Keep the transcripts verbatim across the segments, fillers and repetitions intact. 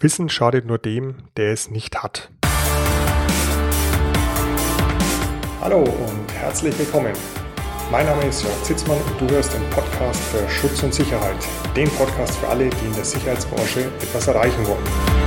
Wissen schadet nur dem, der es nicht hat. Hallo und herzlich willkommen. Mein Name ist Jörg Zitzmann und du hörst den Podcast für Schutz und Sicherheit. Den Podcast für alle, die in der Sicherheitsbranche etwas erreichen wollen.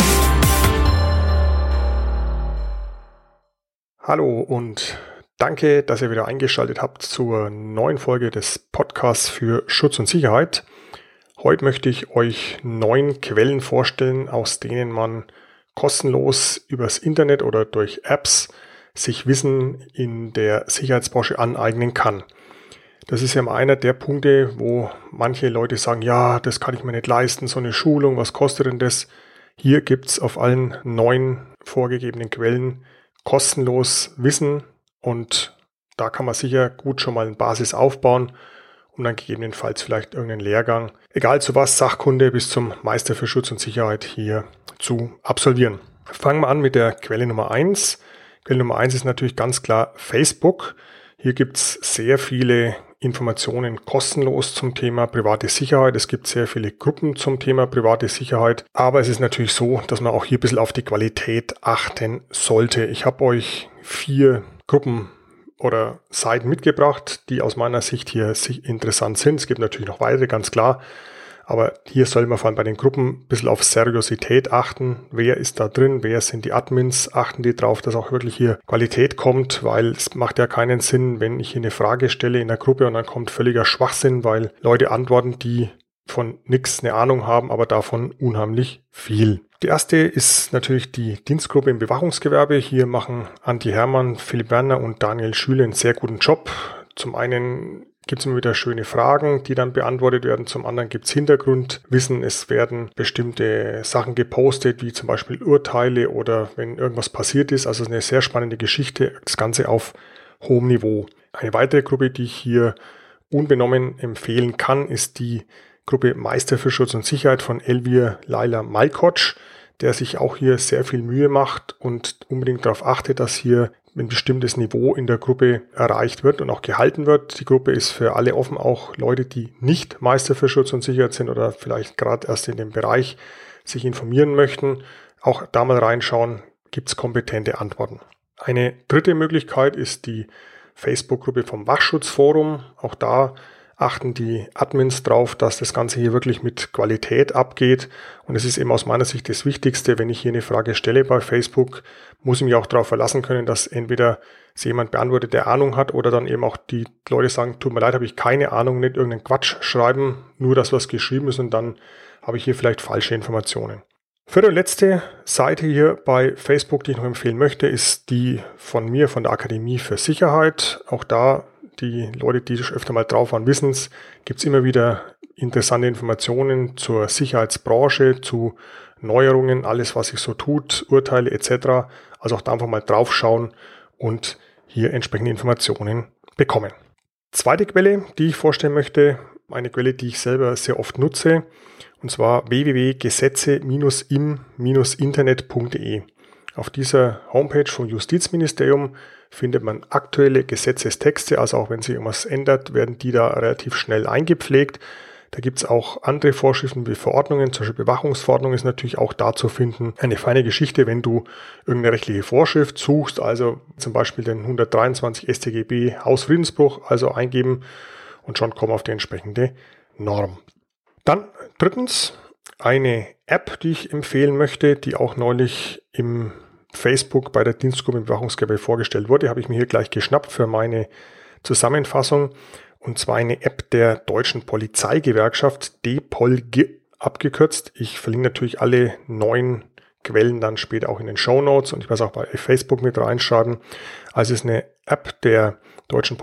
Hallo und danke, dass ihr wieder eingeschaltet habt zur neuen Folge des Podcasts für Schutz und Sicherheit. Heute möchte ich euch neun Quellen vorstellen, aus denen man kostenlos übers Internet oder durch Apps sich Wissen in der Sicherheitsbranche aneignen kann. Das ist ja immer einer der Punkte, wo manche Leute sagen, ja, das kann ich mir nicht leisten, so eine Schulung, was kostet denn das? Hier gibt es auf allen neun vorgegebenen Quellen kostenlos Wissen und da kann man sicher gut schon mal eine Basis aufbauen, um dann gegebenenfalls vielleicht irgendeinen Lehrgang, egal zu was, Sachkunde bis zum Meister für Schutz und Sicherheit hier zu absolvieren. Fangen wir an mit der Quelle Nummer eins. Quelle Nummer eins ist natürlich ganz klar Facebook. Hier gibt es sehr viele Informationen kostenlos zum Thema private Sicherheit. Es gibt sehr viele Gruppen zum Thema private Sicherheit. Aber es ist natürlich so, dass man auch hier ein bisschen auf die Qualität achten sollte. Ich habe euch vier Gruppen oder Seiten mitgebracht, die aus meiner Sicht hier interessant sind. Es gibt natürlich noch weitere, ganz klar. Aber hier soll man vor allem bei den Gruppen ein bisschen auf Seriosität achten. Wer ist da drin? Wer sind die Admins? Achten die drauf, dass auch wirklich hier Qualität kommt, weil es macht ja keinen Sinn, wenn ich hier eine Frage stelle in der Gruppe und dann kommt völliger Schwachsinn, weil Leute antworten, die von nichts eine Ahnung haben, aber davon unheimlich viel. Die erste ist natürlich die Dienstgruppe im Bewachungsgewerbe. Hier machen Antje Hermann, Philipp Werner und Daniel Schüle einen sehr guten Job. Zum einen gibt es immer wieder schöne Fragen, die dann beantwortet werden. Zum anderen gibt es Hintergrundwissen. Es werden bestimmte Sachen gepostet, wie zum Beispiel Urteile oder wenn irgendwas passiert ist. Also eine sehr spannende Geschichte. Das Ganze auf hohem Niveau. Eine weitere Gruppe, die ich hier unbenommen empfehlen kann, ist die Gruppe Meister für Schutz und Sicherheit von Elvir Laila Malkoc, der sich auch hier sehr viel Mühe macht und unbedingt darauf achtet, dass hier ein bestimmtes Niveau in der Gruppe erreicht wird und auch gehalten wird. Die Gruppe ist für alle offen, auch Leute, die nicht Meister für Schutz und Sicherheit sind oder vielleicht gerade erst in dem Bereich sich informieren möchten. Auch da mal reinschauen, gibt es kompetente Antworten. Eine dritte Möglichkeit ist die Facebook-Gruppe vom Wachschutzforum. Auch da achten die Admins drauf, dass das Ganze hier wirklich mit Qualität abgeht. Und es ist eben aus meiner Sicht das Wichtigste, wenn ich hier eine Frage stelle bei Facebook, muss ich mich auch darauf verlassen können, dass entweder sie jemand beantwortet, der Ahnung hat, oder dann eben auch die Leute sagen, tut mir leid, habe ich keine Ahnung, nicht irgendeinen Quatsch schreiben, nur das, was geschrieben ist, und dann habe ich hier vielleicht falsche Informationen. Vierte und letzte Seite hier bei Facebook, die ich noch empfehlen möchte, ist die von mir, von der Akademie für Sicherheit. Auch da, die Leute, die öfter mal drauf waren, wissen es, gibt es immer wieder interessante Informationen zur Sicherheitsbranche, zu Neuerungen, alles, was sich so tut, Urteile et cetera. Also auch da einfach mal draufschauen und hier entsprechende Informationen bekommen. Zweite Quelle, die ich vorstellen möchte, eine Quelle, die ich selber sehr oft nutze, und zwar w w w punkt gesetze im internet punkt de. Auf dieser Homepage vom Justizministerium findet man aktuelle Gesetzestexte, also auch wenn sich irgendwas ändert, werden die da relativ schnell eingepflegt. Da gibt es auch andere Vorschriften wie Verordnungen, zum Beispiel Bewachungsverordnung ist natürlich auch da zu finden. Eine feine Geschichte, wenn du irgendeine rechtliche Vorschrift suchst, also zum Beispiel den hundertdreiundzwanzig S t G B Hausfriedensbruch, also eingeben und schon kommen auf die entsprechende Norm. Dann drittens eine App, die ich empfehlen möchte, die auch neulich im Facebook bei der Dienstgruppe im Bewachungsgewerbe vorgestellt wurde, habe ich mir hier gleich geschnappt für meine Zusammenfassung. Und zwar eine App der Deutschen Polizeigewerkschaft, D P O L G abgekürzt. Ich verlinke natürlich alle neuen Quellen dann später auch in den Shownotes und ich werde es auch bei Facebook mit reinschreiben. Also es ist eine App der Deutschen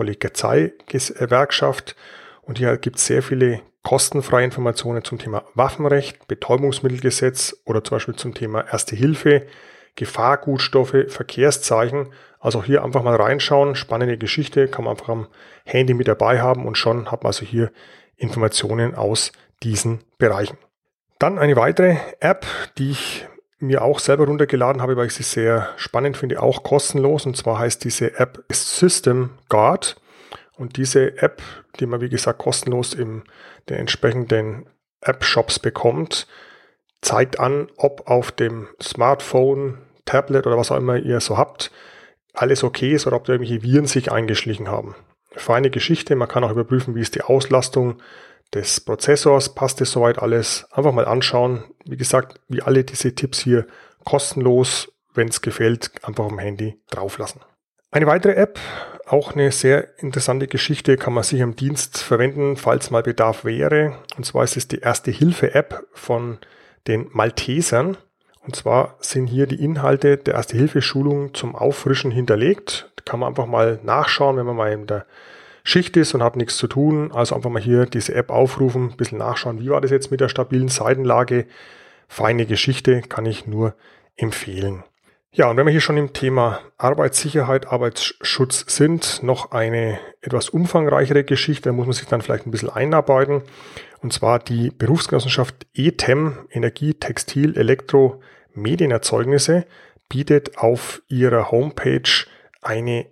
Polizeigewerkschaft und hier gibt es sehr viele kostenfreie Informationen zum Thema Waffenrecht, Betäubungsmittelgesetz oder zum Beispiel zum Thema Erste Hilfe, Gefahrgutstoffe, Verkehrszeichen. Also auch hier einfach mal reinschauen. Spannende Geschichte, kann man einfach am Handy mit dabei haben und schon hat man also hier Informationen aus diesen Bereichen. Dann eine weitere App, die ich mir auch selber runtergeladen habe, weil ich sie sehr spannend finde, auch kostenlos. Und zwar heißt diese App System Guard. Und diese App, die man wie gesagt kostenlos in den entsprechenden App-Shops bekommt, zeigt an, ob auf dem Smartphone, Tablet oder was auch immer ihr so habt, alles okay ist oder ob da irgendwelche Viren sich eingeschlichen haben. Feine Geschichte, man kann auch überprüfen, wie ist die Auslastung des Prozessors, passt es soweit alles. Einfach mal anschauen. Wie gesagt, wie alle diese Tipps hier kostenlos, wenn es gefällt, einfach auf dem Handy drauflassen. Eine weitere App, auch eine sehr interessante Geschichte, kann man sicher im Dienst verwenden, falls mal Bedarf wäre. Und zwar ist es die Erste-Hilfe-App von den Maltesern. Und zwar sind hier die Inhalte der Erste-Hilfe-Schulung zum Auffrischen hinterlegt. Da kann man einfach mal nachschauen, wenn man mal in der Schicht ist und hat nichts zu tun. Also einfach mal hier diese App aufrufen, ein bisschen nachschauen, wie war das jetzt mit der stabilen Seitenlage. Feine Geschichte, kann ich nur empfehlen. Ja, und wenn wir hier schon im Thema Arbeitssicherheit, Arbeitsschutz sind, noch eine etwas umfangreichere Geschichte, da muss man sich dann vielleicht ein bisschen einarbeiten. Und zwar die Berufsgenossenschaft E T E M, Energie, Textil, Elektro, Medienerzeugnisse, bietet auf ihrer Homepage eine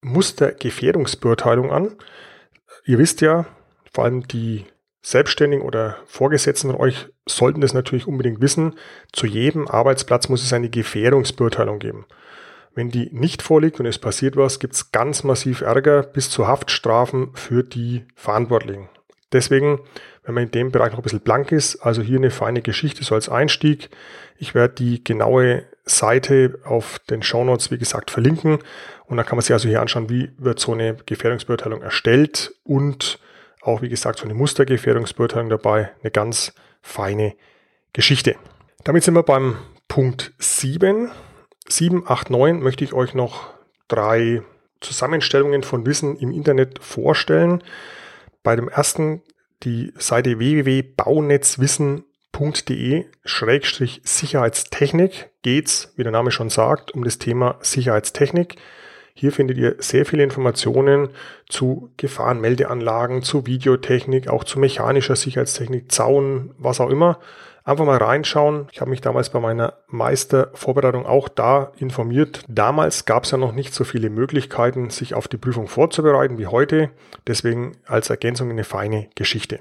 Mustergefährdungsbeurteilung an. Ihr wisst ja, vor allem die Selbstständigen oder Vorgesetzten von euch sollten das natürlich unbedingt wissen. Zu jedem Arbeitsplatz muss es eine Gefährdungsbeurteilung geben. Wenn die nicht vorliegt und es passiert was, gibt es ganz massiv Ärger bis zu Haftstrafen für die Verantwortlichen. Deswegen, wenn man in dem Bereich noch ein bisschen blank ist, also hier eine feine Geschichte so als Einstieg. Ich werde die genaue Seite auf den Shownotes, wie gesagt, verlinken. Und da kann man sich also hier anschauen, wie wird so eine Gefährdungsbeurteilung erstellt und auch, wie gesagt, so eine Mustergefährdungsbeurteilung dabei. Eine ganz feine Geschichte. Damit sind wir beim Punkt sieben. sieben, acht, neun möchte ich euch noch drei Zusammenstellungen von Wissen im Internet vorstellen. Bei dem ersten die Seite w w w punkt baunetzwissen punkt d e Schrägstrich Sicherheitstechnik geht's, wie der Name schon sagt, um das Thema Sicherheitstechnik. Hier findet ihr sehr viele Informationen zu Gefahrenmeldeanlagen, zu Videotechnik, auch zu mechanischer Sicherheitstechnik, Zaun, was auch immer. Einfach mal reinschauen. Ich habe mich damals bei meiner Meistervorbereitung auch da informiert. Damals gab es ja noch nicht so viele Möglichkeiten, sich auf die Prüfung vorzubereiten wie heute. Deswegen als Ergänzung eine feine Geschichte.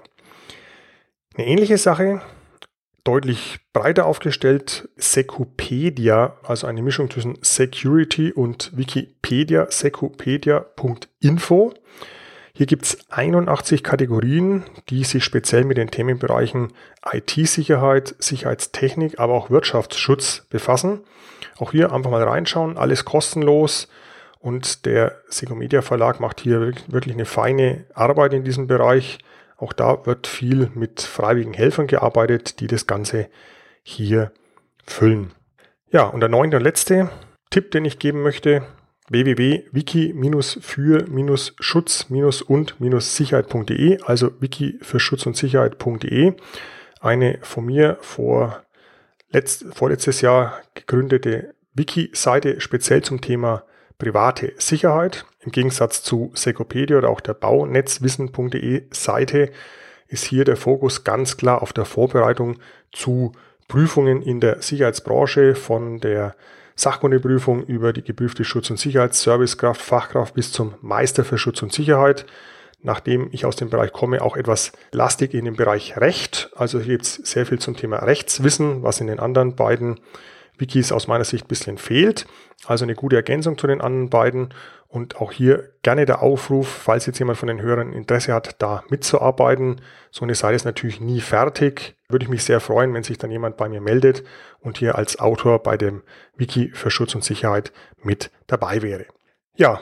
Eine ähnliche Sache, deutlich breiter aufgestellt, Secupedia, also eine Mischung zwischen Security und Wikipedia, secupedia punkt info. Hier gibt es einundachtzig Kategorien, die sich speziell mit den Themenbereichen I T-Sicherheit, Sicherheitstechnik, aber auch Wirtschaftsschutz befassen. Auch hier einfach mal reinschauen, alles kostenlos. Und der Secupedia Verlag macht hier wirklich eine feine Arbeit in diesem Bereich. Auch da wird viel mit freiwilligen Helfern gearbeitet, die das Ganze hier füllen. Ja, und der neunte und letzte Tipp, den ich geben möchte, w w w punkt wiki für schutz und sicherheit punkt d e, also wiki für schutz und sicherheit punkt d e, eine von mir vor letzt, vorletztes Jahr gegründete Wiki-Seite speziell zum Thema private Sicherheit. Im Gegensatz zu Secupedia oder auch der baunetzwissen punkt d e Seite ist hier der Fokus ganz klar auf der Vorbereitung zu Prüfungen in der Sicherheitsbranche, von der Sachkundeprüfung über die geprüfte Schutz- und Sicherheitsservicekraft, Fachkraft bis zum Meister für Schutz und Sicherheit. Nachdem ich aus dem Bereich komme, auch etwas lastig in dem Bereich Recht. Also hier gibt es sehr viel zum Thema Rechtswissen, was in den anderen beiden Wikis aus meiner Sicht ein bisschen fehlt. Also eine gute Ergänzung zu den anderen beiden. Und auch hier gerne der Aufruf, falls jetzt jemand von den Hörern Interesse hat, da mitzuarbeiten. So eine Seite ist natürlich nie fertig. Würde ich mich sehr freuen, wenn sich dann jemand bei mir meldet und hier als Autor bei dem Wiki für Schutz und Sicherheit mit dabei wäre. Ja,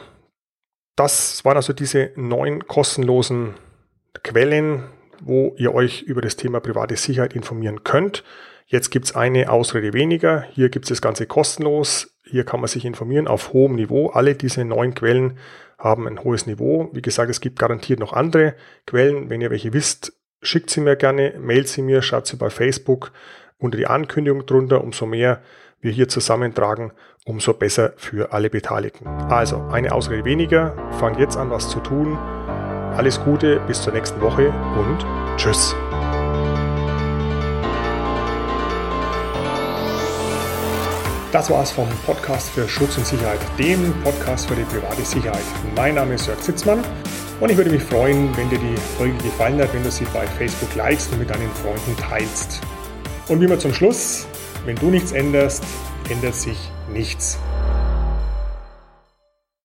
das waren also diese neun kostenlosen Quellen, wo ihr euch über das Thema private Sicherheit informieren könnt. Jetzt gibt es eine Ausrede weniger. Hier gibt es das Ganze kostenlos. Hier kann man sich informieren auf hohem Niveau. Alle diese neun Quellen haben ein hohes Niveau. Wie gesagt, es gibt garantiert noch andere Quellen. Wenn ihr welche wisst, schickt sie mir gerne, mailt sie mir, schreibt sie bei Facebook unter die Ankündigung drunter. Umso mehr wir hier zusammentragen, umso besser für alle Beteiligten. Also, eine Ausrede weniger. Fangt jetzt an, was zu tun. Alles Gute, bis zur nächsten Woche und tschüss. Das war's vom Podcast für Schutz und Sicherheit, dem Podcast für die private Sicherheit. Mein Name ist Jörg Zitzmann und ich würde mich freuen, wenn dir die Folge gefallen hat, wenn du sie bei Facebook likest und mit deinen Freunden teilst. Und wie immer zum Schluss, wenn du nichts änderst, ändert sich nichts.